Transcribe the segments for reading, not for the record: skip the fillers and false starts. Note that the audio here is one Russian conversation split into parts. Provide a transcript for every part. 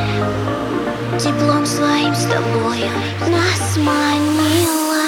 Теплом своим с тобою нас манила.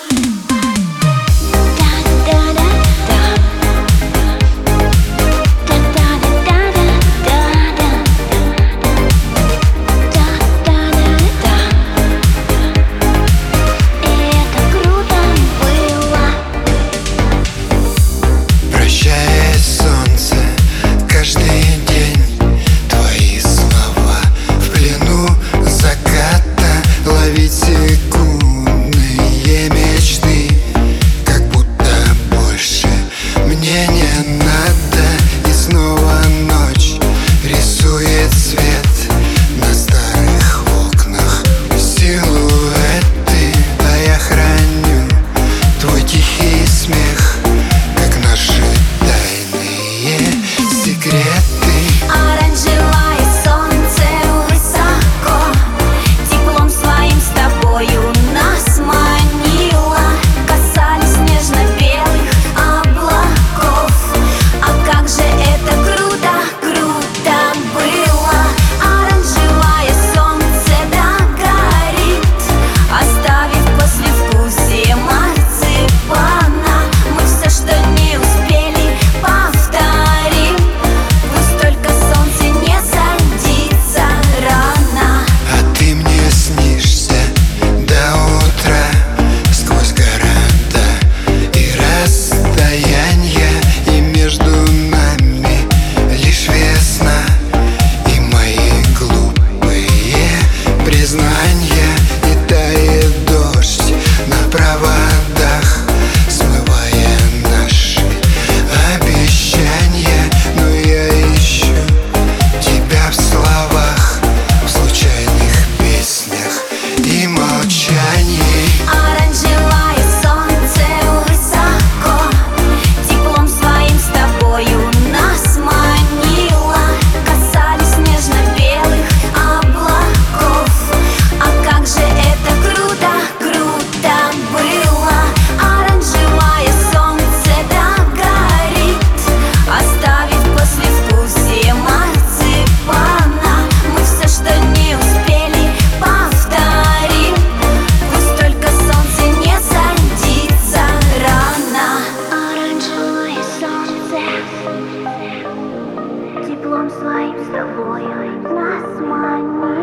Секундные мечты, как будто больше мне не надо. И снова ночь рисует свет на старых окнах силуэты, а я храню твой тихий смех, как наши тайные секреты. И тает дождь на проводах, смывая наши обещания. Но я ищу тебя в словах, в случайных песнях и молчании. Теплом своим с тобою нас манила.